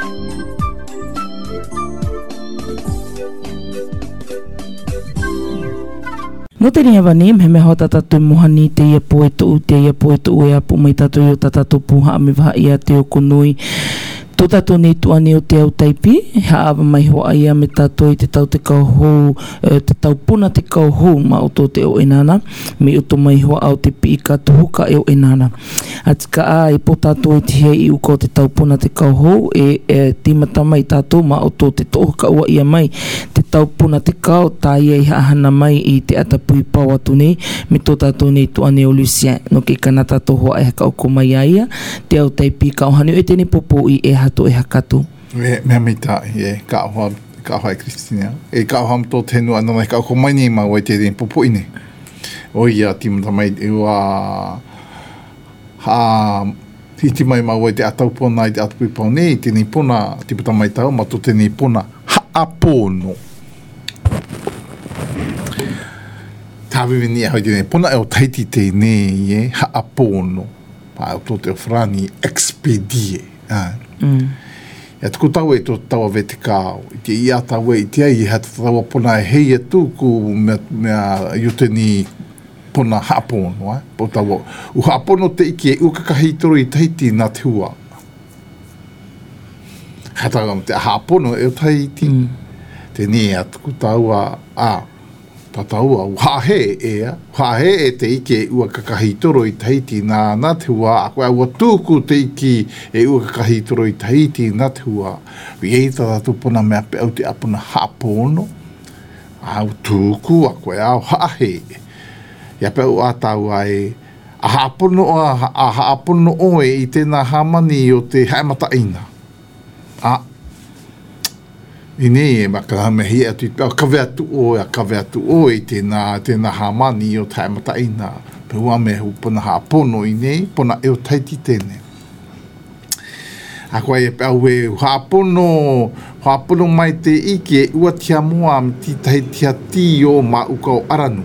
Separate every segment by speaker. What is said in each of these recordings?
Speaker 1: No te ni avani me hota tatu mohani te ia poetu te ia poetu e apu mai tatu yo tatu puha me va ia te okunui to tatu ni tuani o te au taipi ha ava mai hoa ia me tatu i te tau te kauhou te tau puna te kauhou ma o to te o enana me uto mai hoa au te pi ka tuhuka e o enana atika a i po tatu i te hei i uko te tau puna te kauhou e timata mai tatu ma o to te tohuka ua ia mai te tau puna te kau ta ia i hahana mai i te atapui pau atu nei me to tatu ni tuani o Lucien no ke kana tatu hoa e haka o kumai ia te au taipi ka ohani o te ni popo i e hato e hakatu.
Speaker 2: Mea mita e ka hoa e Kristina. E ka hoa mto tenu anana e ka ko mai ni ma o te rin popo ine. O ia timata mai e wa ha hiti mai ma o te atau pona i te atapui pau nei te ni pona timata mai tau ma to te ni pona haapono. Tawe ni hoi te pona e o taiti te nei e haapono. Pa o to te ofrani expedie. Ia tuku tau e tō taua vete kāo. I te ia tau e i te ai hata taua pona e hei e tūku mea iuteni pona haapono. Po taua. U haapono te iki e ukakahitoro i taiti nā te hua. Hatanga te haapono e o taiti. Te ni a tuku taua tataua. U hahe ea. Hahe e te iki e ua kakahitoro i taiti nā te hua. A koe ua tūku te iki e ua kakahitoro i taiti nā te hua. Iei tatu pona mea pe au te apuna haapono. Au tūku a koe au hahe. Ia pe au atau ai. A haapono oe i tēnā hamani o te haemata ina. Ine e maka me hi atu kawe atu o i tēnā hamani o tae mataina. Pe ua me hu pona haapono ine, pona eo taiti tēne. A koe e pēu e haapono mai te ike e ua tia mua am ti tahitia ti o ma uka o aranu.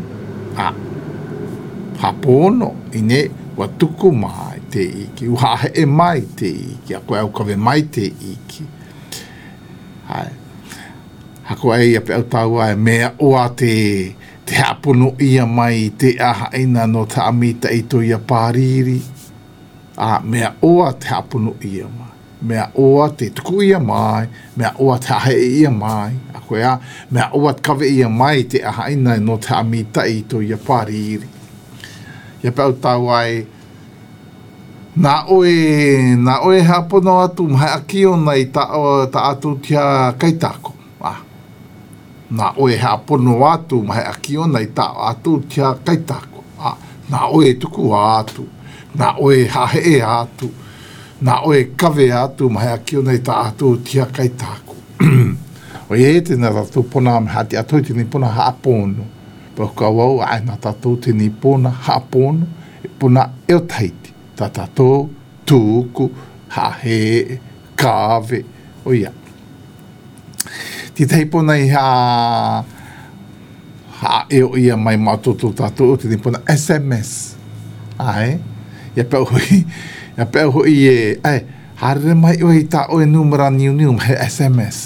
Speaker 2: Haapono ine ua tuku mai te ike, ua hae mai te ike, a koe au kawe mai te ike. Hai. Hako ai a pe au tau ai mea oa te haapono ia mai te aha ina no ta amita i to ia pāriri. Mea oa te haapono ia mai. Mea oa te tuku ia mai. Mea oa te ahe ia mai. Ako ea, mea oa te kawe ia mai te aha ina no ta amita i to ia pāriri. Ia pe au tau ai nā oe haapono atu mhai akio nei ta atu tia kaitako. Nā oe haapono atu mahe akio nei ta atu tia kaitako. Nā oe tuku atu. Nā oe hahe atu. Nā oe kawe atu mahe akio nei ta atu tia kaitako. O e tēnā ratu pona me hati atu tini pona haapono. Pau ka wau ai nā tatu tini pona haapono. Pona eo taiti. Ta tatu, tuku, hahe, kawe. O ia. Ti tei pona i ha eo ia mai mātoto tātou te pona SMS. Ia pēu hoi e, harere mai oi tā oe numera niu mai SMS.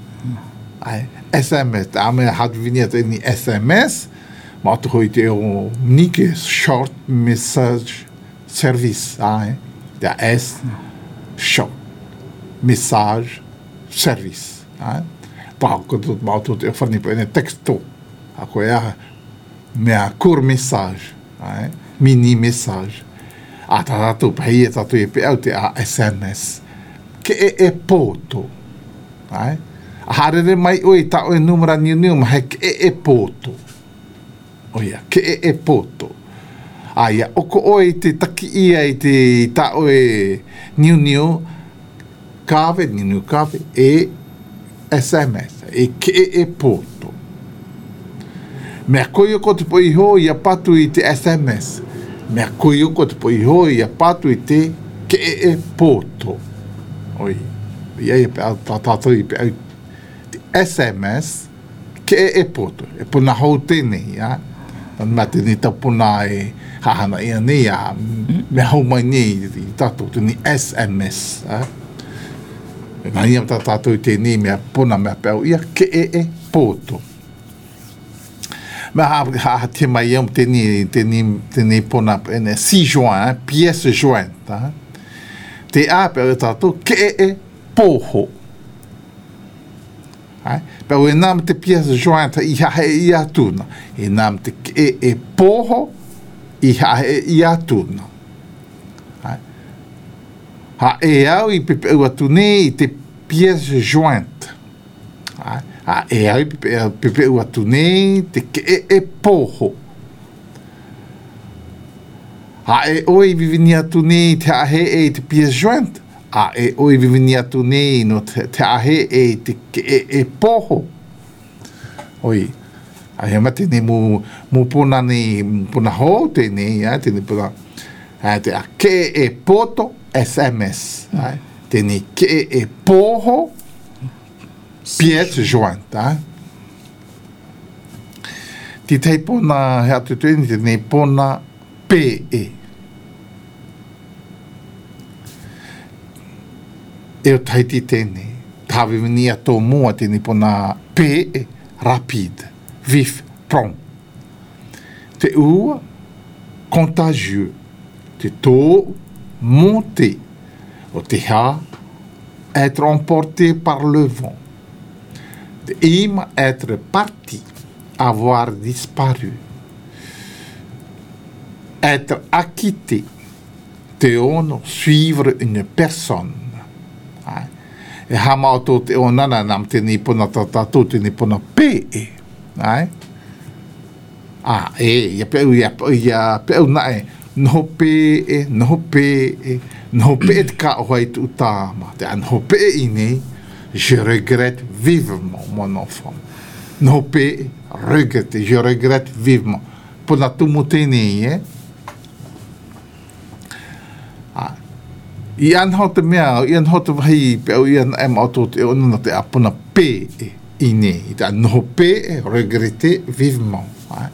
Speaker 2: SMS, tā mea hatuvinia te ni SMS, mātoto hoi te o nike short message service. Te S, short message service. Pau ko tu mātou te whani pa ene texto. A koe a mea kur message. Mini message. A tātou pahi e tātou e pe au te a SMS. Ke e poto. A harere mai oi ta oe numera niu ma he ke e poto. Oia, ke e poto. A ia, oko oe te taki ia i te ta oe niu kawe, niu kawe, SMS, e ke e poto. Mea koe ko te poi ho ia patu i te SMS. Mea koe ko te poi ho ia patu i te ke e poto. Oi, ia e pe au tātou i pe au te SMS, ke e poto. E puna hou tēnei, Mā tēnei tau puna e hahana ia nei, mea hou mai nei i tātou tēnei SMS, Nga ia ta tātou te ni mea pona mea pēo ia ke e pōto. Mea ha te mai iam te ni pona pēne 6 juin, pièce jointe. Te a pēo tātou ke e pōho. Pēo e nām te pièce jointe i hae i atuna. E nām te ke e pōho i hae i atuna. Ha e au i pepe atu nei i te pièce jointe. Ha e au i pepe atu nei te ke e pōho. Ha e oi vivini atu nei te ahe e te pièce jointe. Ha e oi vivini atu nei no te ahe e te ke e pōho. Oi. A he mate ne mu puna ni puna ho te nei te ni puna te a ke e poto SMS. Te ni ke e pōho pièce jointe. Ti tei pona he atu tēni te ni pona PE. E o taiti tēni. Tāwe vini a tō mua te ni pona PE rapide. Vif, prompt. Te ua, contagieux. Te tō, monter. O te ha, être emporté par le vent. Te ima, être parti. Avoir disparu. Être acquitté. Te ono, suivre une personne. E hama o tō te onana nam te ni pona tātou te ni pona PE. Ia peu nae no pe te ka oai tu tāma te an ho pe i nei je regrette vivement mon enfant no pe regrette je regrette vivement pona tumu tēnei i anho te mea i anho te wahi peu i an em auto te onana te apuna pe i nei i te an no pe regrette vivement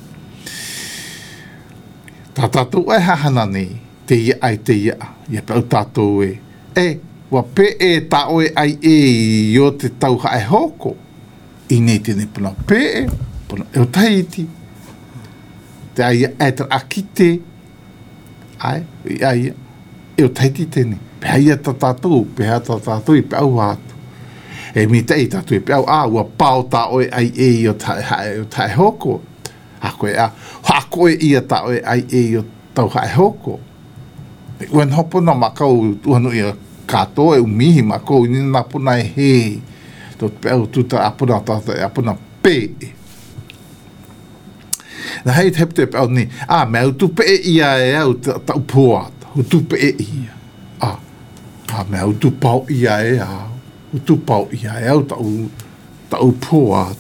Speaker 2: tā tātou e hahana nei, te ia ai te ia, ia pau tātou wa pe e tā oe ai i o te tau hae hoko, i nei tēne puna pe puna eo taiti, te aia etra akite, i aia, eo taiti tēne, pe aia tā tātou, i pau hātu, e mi tei tātou i pau, ua pau tā oe ai i o tae hoko, Hako e ia tau e ai e o tau hae hoko. Uen hopo na makau tuhanu ia kato e umihi makau ni na puna e he. Tō pēu tuta apuna tata e apuna pē. Na hei te hepte pēu ni, mea utu pē ia e au tau puata. Utu pē ia. Mea utu pau ia e au. Utu pau ia e au tau puata.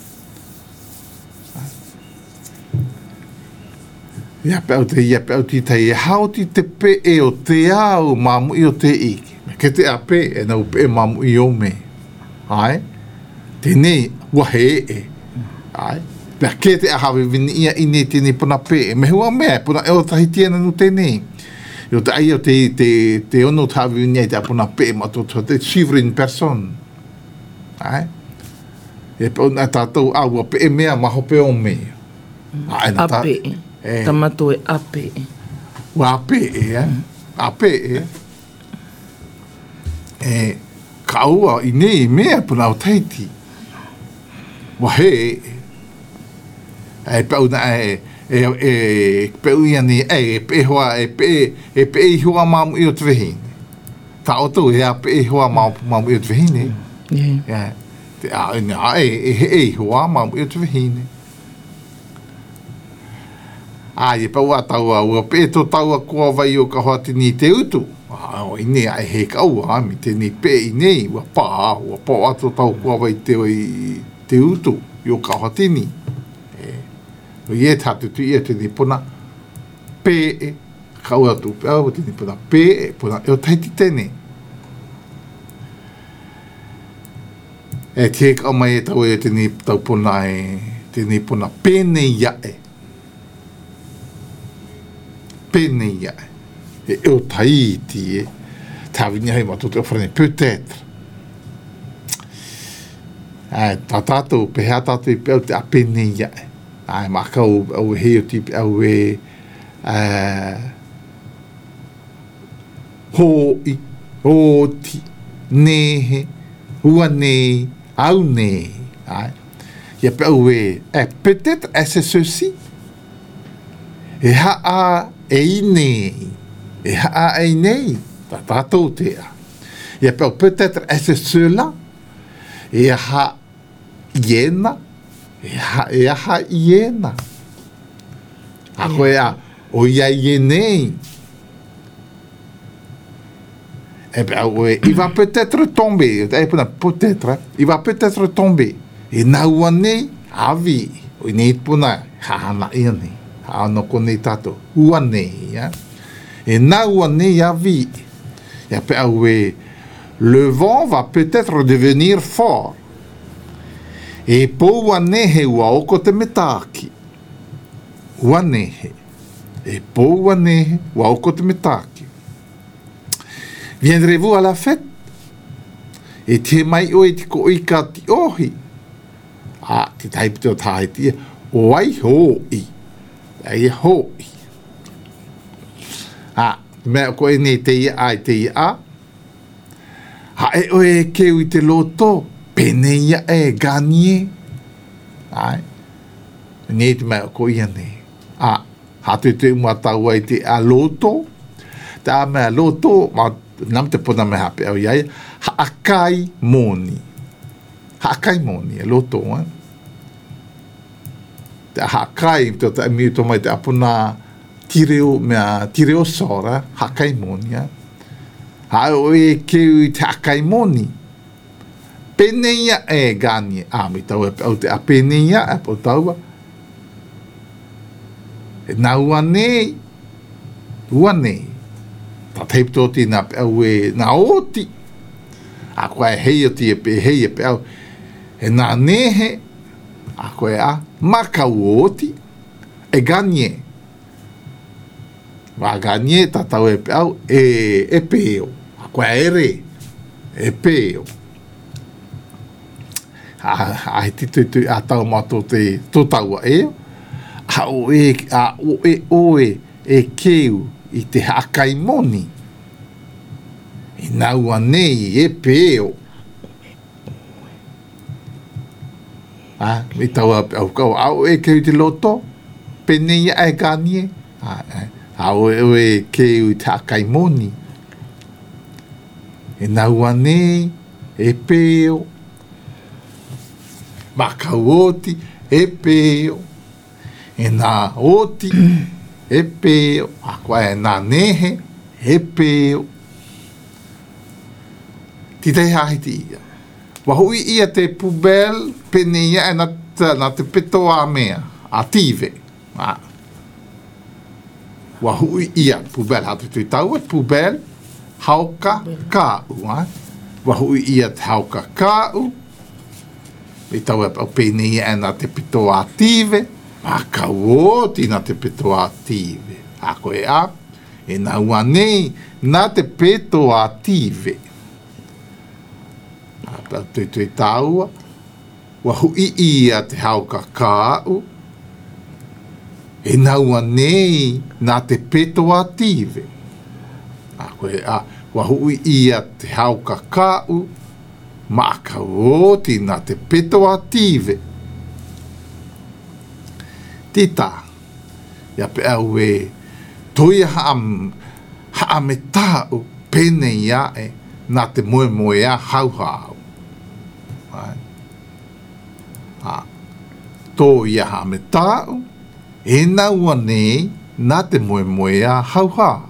Speaker 2: Ia pēu ti tei e hauti te pe e o te au mamu i o te iki. Ke te a pe e nau pe mamu i o me. Tēnei wahe e. Pea ke te a hawe vini ia i nei tēnei puna pe e. Me hua mea puna e o tahi tiena nu tēnei. I o te ai o te ono te hawe vini ia te a puna pe ma tō te suivre une personne. E pēu na tātou ua pe e mea maho pe o mea.
Speaker 1: A pe e. Tamato e ape.
Speaker 2: Wa ape Ape kaua i nei mea puna o teiti. Wa he pau na pau ia ni pe hoa pe i hoa mamu i o te vehine. Ta oto pe i hoa mamu i o te vehine. Te hoa mamu i o te vehine. Ia pau a taua ua pe to taua kua vai o ka hoati ni te utu. O i nei ai he kaua, mi te ni pe i nei, ua pā ato tau kua vai te utu i o ka hoati ni. O i e tātu tu i e te ni puna pe kaua tu pe au, te ni puna pe puna e o taiti tene. E te ka mai e tau e te ni tau puna te ni puna pene iae. Pene iae. E o taiti e. Tāwini hei matu te ofrane, peut-être. Ta tātou, pehea tātou I pēo te apene ia. Makau au heo tipi au hoi, oti, nehe, ua nei, au nei. Ia pēo peut-être est-ce ceci. E haa e nei. E haa e nei. Ta tātou tea. Ia pēo peut-être est-ce cela. E haa iena. E aha iena. A koe a, o ia ienei. E pe au il va peut-être tomber. Peut-être. Il va peut-être tomber. E na ua nei, avi. O nei puna, hahana ia nei. Hahana ko nei tato. Ua nei, ya. E na ua nei avi. E pe au le vent va peut-être devenir fort. E pou wanehe ua oko te metaki. Wanehe. E pou wanehe ua oko te metaki. Viendrez-vous à la fête? E te mai oe te ko ika ti ohi. Te taipite o tāhetia. O ai hoi. Ai hoi. Mea koe ne te ia ai te ia. E oe keu I te loto. Peneia e ganie. Nei te mai ko ia nei. Hatu te umatau ai te a loto. Ta mea loto, nam te pona me hape au iai, haakai moni. Haakai moni, e loto, Te haakai, te miu to mai te apuna tireo sora, haakai moni, Haoe keu te haakai moni. Peneia e gani. Mi tau au te a peneia e po taua. E na ua nei. Ua nei. Ta teipto ti na pe au na oti. A koe hei o ti e pe hei e pe au. E na nehe. A koe a makau oti. E gani. Wa gani ta tau e pe au. E peo. A koe ere. E peo. Ai tito a tau mato te totaua oe e keu I te hakai moni. I naua nei e peo. Mi tau au kau au e keu te loto. Peneia e ganie. Au e keu te hakai moni. I naua nei e peo. Makau oti e peo. E nā oti e peo. A koe e nā nehe e peo. Titei hahiti ia. Wahui ia te pubel peneia e na te peto a mea. A tive. Wahui ia pubel hatu tui tau e pubel hauka kāu. Wahui ia te hauka kāu. E tau e au peneia e na te pito ative. Makau oti na te pito ative. A koe a. E na ua nei na te pito ative. A pau tui taua. Wahui ia te hauka kāu. E na ua nei na te pito ative. A koe a. Wahui ia te hauka kāu. Makau oti na te peto ative. Tita. Ia pe au toi haa me tāu pene ia na te moe a hauhau. Tō ia haa me tāu. E na ua nei na te moe a hauhau.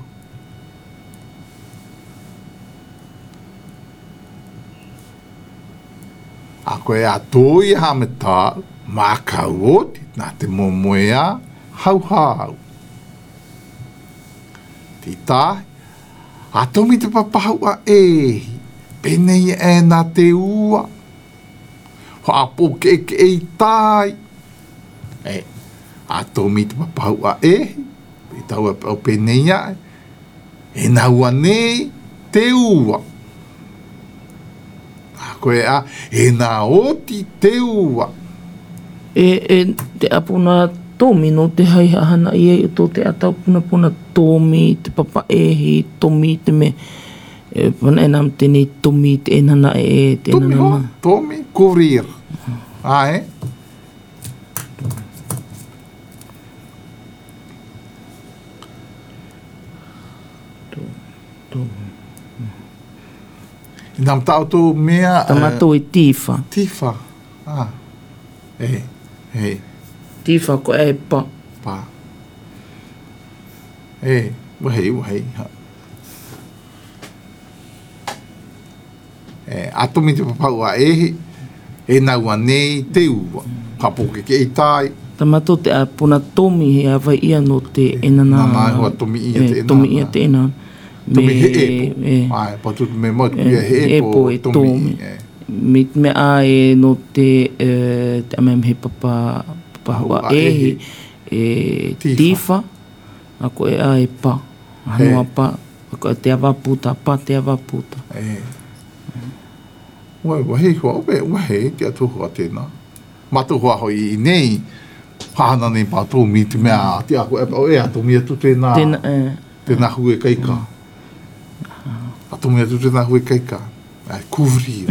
Speaker 2: A koe a toi ha me tā, makau oti, nā te momoea hauhau. Ti tāi, a tomi te papahau a penei e nā te ua. Ho a poke ke e tāi. A tomi te papahau a i tau a penei a e nā ua nei te ua. koe a, e nā oti te ua.
Speaker 1: Te apuna tomi no te hai hana i e tō te atau puna tomi, te papa ehi, tomi te me, pana e nam tēnei tomi te enana te
Speaker 2: Tomi
Speaker 1: enana.
Speaker 2: hoa, tomi, cobrir. Ai. Nam tau tō mea...
Speaker 1: Tamato e tifa.
Speaker 2: Tifa.
Speaker 1: Tifa ko e pa.
Speaker 2: Pa. Wahei. Atomi te papau a e nau anei te ua. Papoke ke i tai.
Speaker 1: Tamato te apuna tomi he awai ia no te enana.
Speaker 2: Nā hoa tomi ia te enana.
Speaker 1: Tomi ia te enana.
Speaker 2: Tomi he epo. Ai, patu me motu ia he epo
Speaker 1: e
Speaker 2: tomi.
Speaker 1: Me a no te amem he papa hua e tifa. Ako e a e pa. Hanua pa. Ako e te awaputa. Pa te awaputa.
Speaker 2: Wahi hoa ope, wahi te atu hoa tēnā. Matu hoa hoi i nei. Hāna nei pātou mi te mea. Te ako e atu mi atu tēnā. Tēnā hui kaika. Atu mi atu tēnā hui kaika. Kuvri.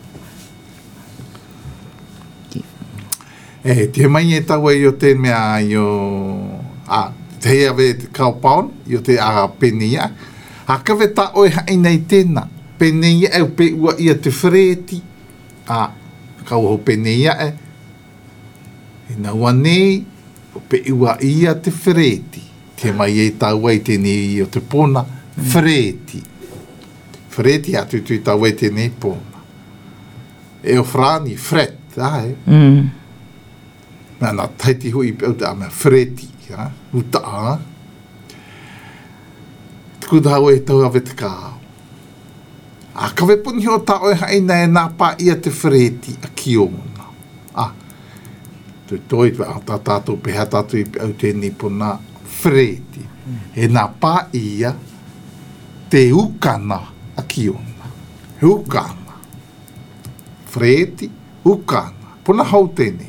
Speaker 2: Te mai e tau e o te mea i o... te hea ve te kaupaon, i o te penea. Kawe ta oe hai nei tēnā. Penea e pe ua ia te whreti. Kau ho penea e. E naua nei, o pe ua ia te whreti. Te mai e tau e tēnei i o te pona. Whreti. Whreti atu tui tau e tēnei pona. E o frani, fret. Nā taiti hui pe au te ame whreti. Uta. Tuku tau e tau awe te kāo. Kawe puni ho ta oe haina e nā pā ia te whreti a kiona. Toi ta tātou peha tātou i au tēnei puna whreti. E nā pā ia te ukana a kiona. Ukana. Whreti, ukana. Puna hau tēnei.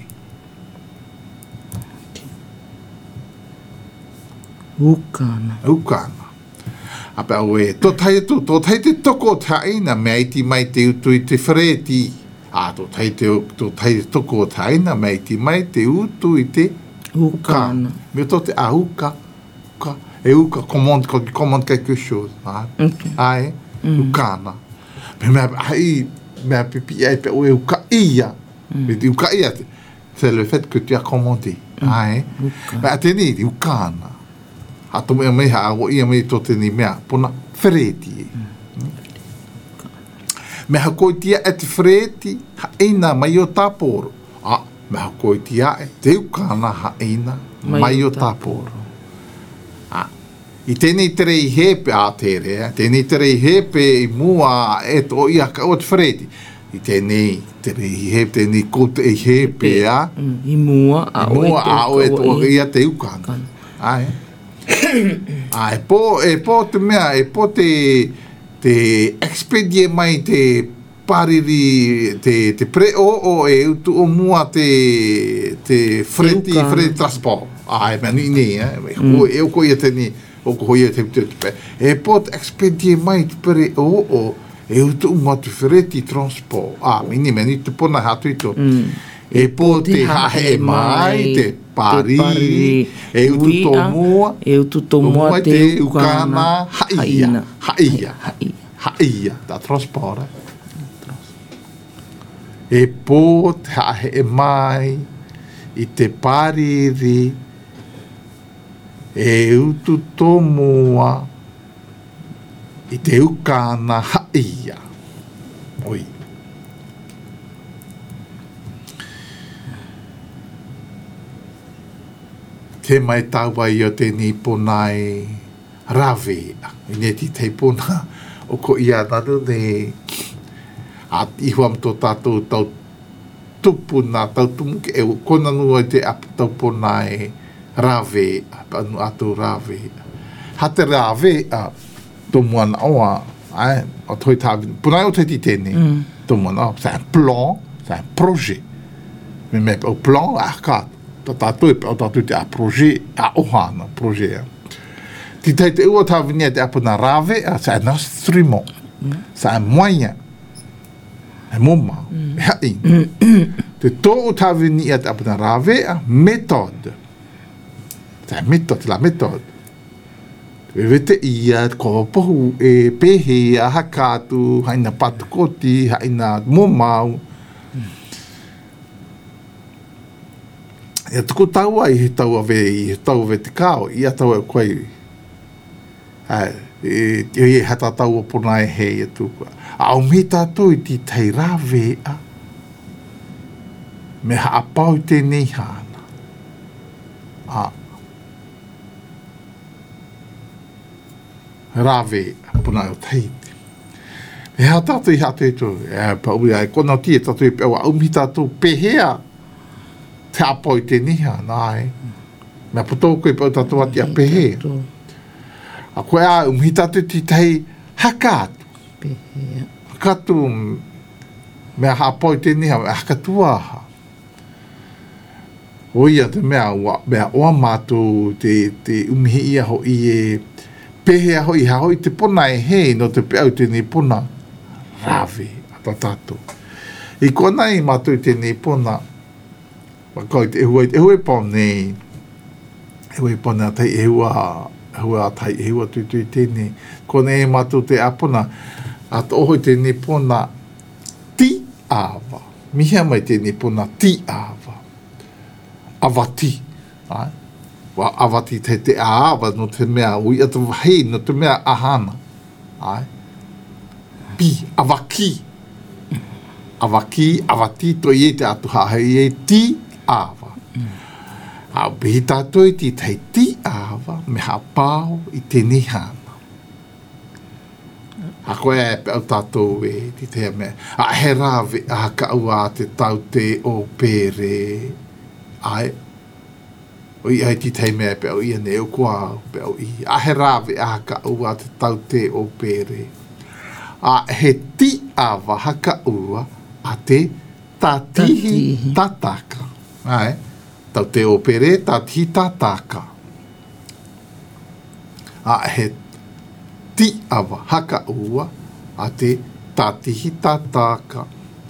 Speaker 2: Ukana. Ape au e, tō tai te toko te aina, mea iti mai te utu i te whreti. Tō tai te toko te aina, mea iti mai te utu i te ukana. Mea tō te uka. E uka, command quelque chose. Ukana. Mea pipi ai pe o e uka ia. Uka ia, c'est le fait que tu as commandé. Mea tēnei, ukana. Ato mea mei haa o ia mei tō tēnei mea, pona whreti. Me hakoi tia e te whreti, ha eina mai o tāporo. Me hakoi tia e te ukana ha eina mai o tāporo. I tēnei terei hepe a tere, tēnei terei hepe i mua e tō ia ka o te whreti. I tēnei terei hepe, tēnei kote e hepe a.
Speaker 1: I mua a
Speaker 2: o e tō ia te ukana. E po te mea, e po te expedie mai te pariri, te pre-o e utu o mua te freti transport. E mea ni, e oko ia tēni, oko hoi ia te pe. E po te expedie mai te pre-o e utu o mua te freti transport. Mea ni te pona hatu ito. E po te hahe mai, te pari, e utu tō mua te ukana haia, ta transport. E po te hahe mai, i te pariri, e utu tō mua, i te ukana haia. Oi. Te mai tāwai o tēnei ponai rawea. I neti tei pona o ko ia nanu ne ihuam tō tātou tau tupuna, tau tumuke e kona nua te apu tau ponai rawea, anu atu rawea. Ha te rawea, tō moana oa, Ai, o toi tāwini. Puna o te ti tēnei. Tō mana, c'est un plan, c'est un projet. Mais au plan, a kā. Ta tātou e pēo tātou te a projet, a ohana, projet. Ti te ua tāwini te apuna rāwe, c'est un instrument. C'est un moyen. Un moment. Te tō tāwini te apuna rāwe, méthode. C'est un méthode, la méthode. E vete ia, ko pohu e pehe a hakatu, haina patukoti, haina momau. E tuku taua i he taua ve te kao, ia taua e koe. E hata taua puna e hei e tuku. A o me tātou i ti tei rāwe a. Me haapau te nei hana. Rāwe puna o teiti. E hea tātou i hata e tō. E paui ai kona tia tātou i pewa. Au mi tātou pehea. Te apau i te niha, nāe. Mea putou koe pau tātou ati a pehea. A koe a umhi tātou ti tei hakatu.
Speaker 1: Pehea.
Speaker 2: Hakatu mea hapau i te niha, mea hakatu aha. Oia te mea oa mātou te umhi ia ho i e pehea hoi ha hoi te pona e hei no te peau te nei pona rāwe a tātou. I kona i mātou te nei pona Wakau te ehua pau nei. Ehua pau nei atai ehua atai ehua tui tēnei. Kona e mātou te apona. Ato oho te nei pona ti awa. Mihia mai te nei pona ti awa. Awati. Wa awati te awa no te mea ui atu hei no te mea ahana. Pi, awaki. Awati to i te atu hahei e ti awa. A behi tātou i tei ti awa me hapau i te nihana. A koe e peau tātou e ti te mea. A he rāwe a ka ua te tau te o pere. Ai. O i ai ti te mea peau i ane o kua peau i. A he rāwe a ka ua te tau te o pere. A he ti awa haka ua a te tatihi tataka. Ai, tau te opere, tatihi tataka. A he ti awa haka ua a te tatihi tataka.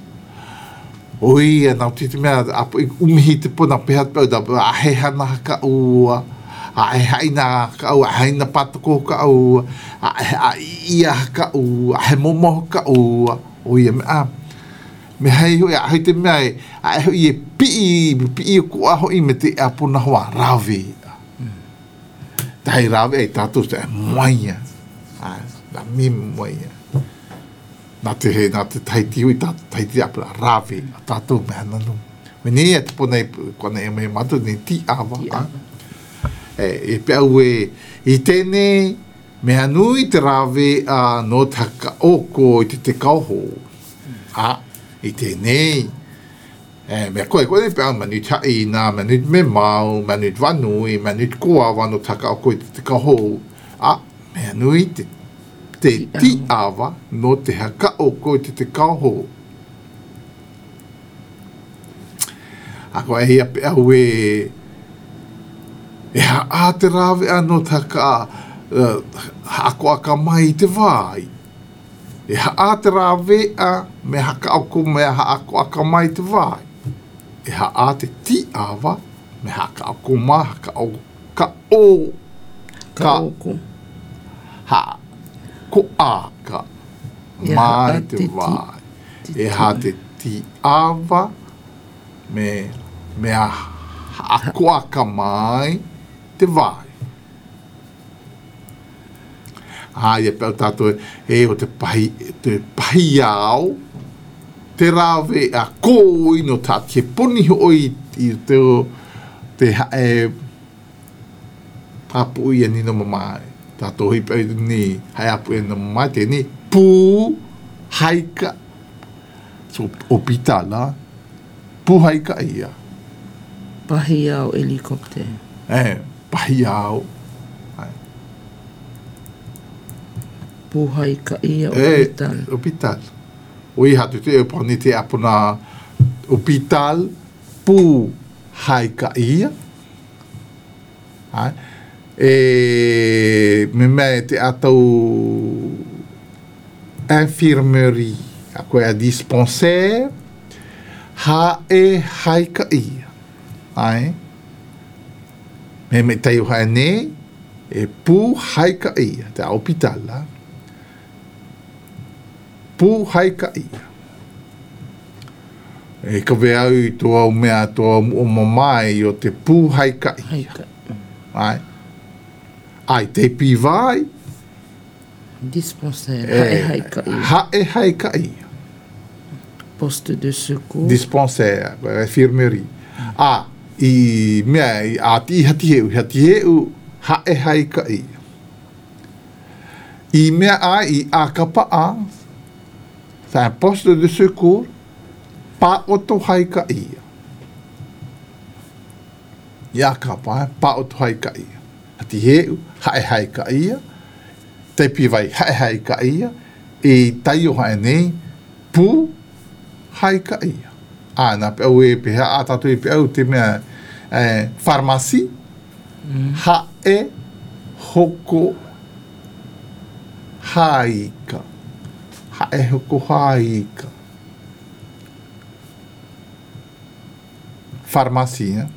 Speaker 2: Oi, nau te mea, apo i umihi te puna peha pau da, a he hana haka ua, a he haina haka ua, a haina patako haka ua, a ia haka ua, a he momo haka ua. Oi, mea, me hei hoi, a hei te mea e, a hei e pii o kua hoi me te apuna hoa rāwe. Tahi rāwe e tātou te moaia. Nā mi moaia. Nā te hei, nā te taiti hoi, taiti apuna rāwe. Tātou mea nanu. Me ne e te pona e, kona e mea matu, ne ti awa. E peau e, i tēnei, mea nui te rāwe no te haka oko i te kauho. I tēnei. Mea koe ne peau manu tai nā, manu me mau, manu wanui, manu koa wano taka o koe te kaho. Mea nui te ti awa no te haka o koe te kaho. A koe hea peau e ha te rawe ano taka hako aka mai te vai. E haa te rāwe a me haka ako me haako aka mai te vai. E haa te ti awa me haka ako ma haka o ka o ka ha ko aka mai te vai. E haa te ti awa me haako aka mai te vai. Ia pēo tātou e o te pahi au, te rāwe a kōi no tātie poni hoi i te hae apu i ani no mamai. Tātou hi pēo ni hae apu i no mamai te ni pū haika. So o pita la, pū haika ia.
Speaker 1: Pahi au helikopter.
Speaker 2: Pahi au.
Speaker 1: Puhai ka ia hospital.
Speaker 2: Hospital. Oi hatu te e poni te apuna hospital Puhai ka ia. Ai. E me te atau infirmerie. A koe a dispensaire. Hai ka ia. Ai. Me tei o hae ne. E Puhai ka ia. Te a hospital la. Puhai ka ia. E ka veau i toa o mea toa o mamai o te Puhai ka ia. Ai. Ai te pivai.
Speaker 1: Dispensaire.
Speaker 2: Hai ka ia.
Speaker 1: Poste de secours.
Speaker 2: Dispensaire. Infirmerie. I mea a ti hati heu. Hai ka ia. I mea ai a kapa a. C'est un poste de secours. Pa oto hai ka ia. Ia kapa, pa oto hai ka ia. Hati heu, hai ka ia. Te pivai, hai ka ia. E tai o hae nei, pu hai ka ia. Na pe au e peha, a tatu e pe au te mea farmasi. Hae hoko haika. Hae hoko haika. Farmasi, hein?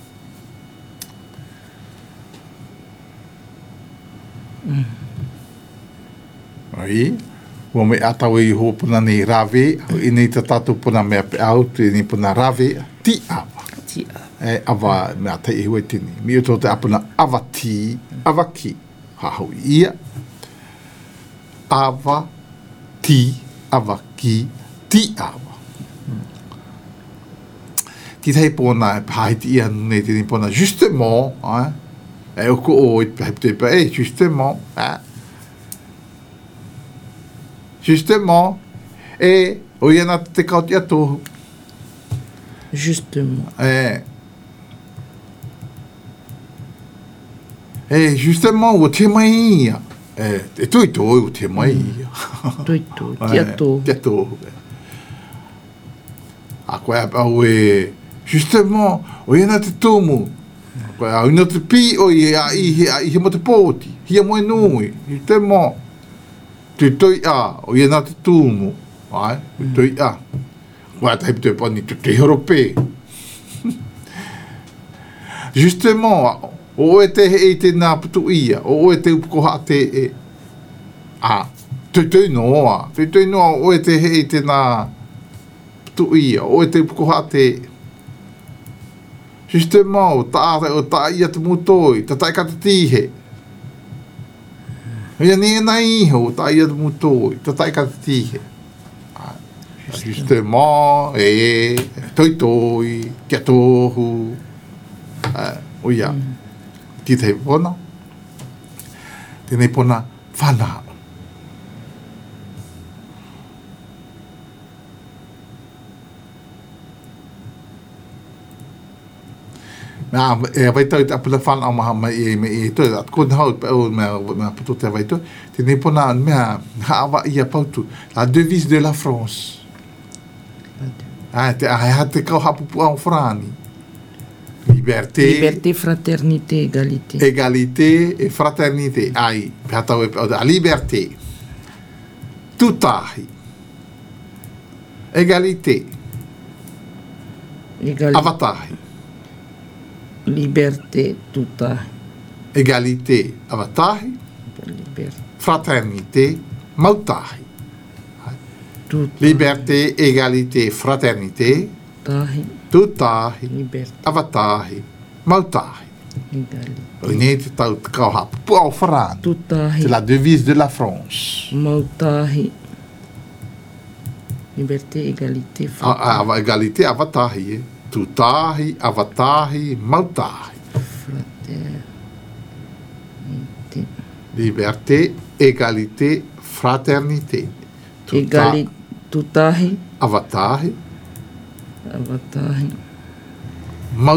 Speaker 2: Ai, o me atau i ho puna nei rave, i nei ta tatu puna mea pe au, te ni puna rave, ti awa.
Speaker 1: Ti awa.
Speaker 2: Awa mea te i hoi tini. Mi uto te apuna awa ti, awa ki. Hahau ia. Awa ti, awa ki, ti awa. Ti tei pōna e pāhiti ia nei tini pōna, justement, e oko o i pāhiti pa, justement, justement, o iana te kauti atohu.
Speaker 1: Justement.
Speaker 2: Justement, o te mai ia. E tui toi o te mai ia.
Speaker 1: Tui toi, te atohu.
Speaker 2: Te atohu. A koe au e... Justement, o iana te tōmu. A ina te pi o i mo te pōti. Hia mo e nui. Justement. Te toi a, o iana te tōmu. Ai, te toi a. Koe a taipu te pani, te horope. Justement, o e te hei te nā putu ia. O e te upukoha te e. Te toi noa. Te toi noa, o e te hei te nā putu ia. O e te upukoha te e. Justement, o ta ia te mutoi, ta tai kata tihe. Ia ni e nai iho, ta ia te mutoi, ta tai kata tihe. Justement, toi, kia tohu. O ia, ti te pona. Tēnei pona whanau. E vai tau te apula whana o maha mai me e toi. At kōna hau pa au mea puto te vai toi. Tēnei pona mea haawa ia pautu. La devise de la France. Te ahe te kau hapupu au frani.
Speaker 1: Liberté, fraternité, égalité.
Speaker 2: Égalité et fraternité. Ai, pēha tau e pa au. La liberté. Tutahi. Égalité. Avatahi.
Speaker 1: Liberté, tutahi.
Speaker 2: Égalité, avatahi. Fraternité, mautahi. Liberté, égalité, fraternité. Tutahi. Avatahi. Mautahi. Égalité. Te kau hapu. Pua Fran.
Speaker 1: Tutahi.
Speaker 2: C'est la devise de la France.
Speaker 1: Mautahi. Liberté, égalité,
Speaker 2: fraternité. Égalité, avatahi. Tutahi, avatahi, mautahi.
Speaker 1: Fraternité.
Speaker 2: Liberté, égalité, fraternité.
Speaker 1: Tutahi.
Speaker 2: Avatahi.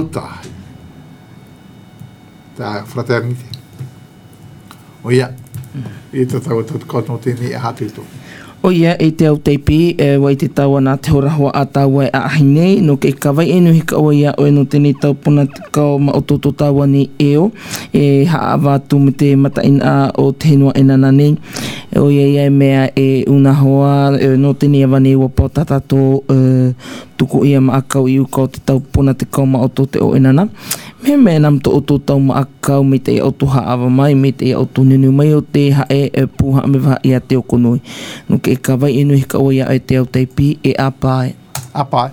Speaker 2: Mautahi. Ta fraternité. Oia. I te tau tau kono tēnei e hatu tō.
Speaker 1: O ia, e te au teipi, wai te tau ana te horahua a tau e ahinei, no ke kawai enu hika o ia o eno tēnei tau puna te kau ma o tōtō tau ani eo, e haa wātu me te mataina o te henua enana nei, o ia ia mea e una hoa, no tēnei awani ua pō tatato tuku ia ma akau i uka o te tau puna te kau ma o tō te o enana. Me mea nam tō o tō tau ma akau me te ia o tō haawa mai, me te ia o tō nunu mai o te hae pūha me waha ia te o konoi. No ke kawai enu hika o ia e te au teipi e apae.
Speaker 2: Apae.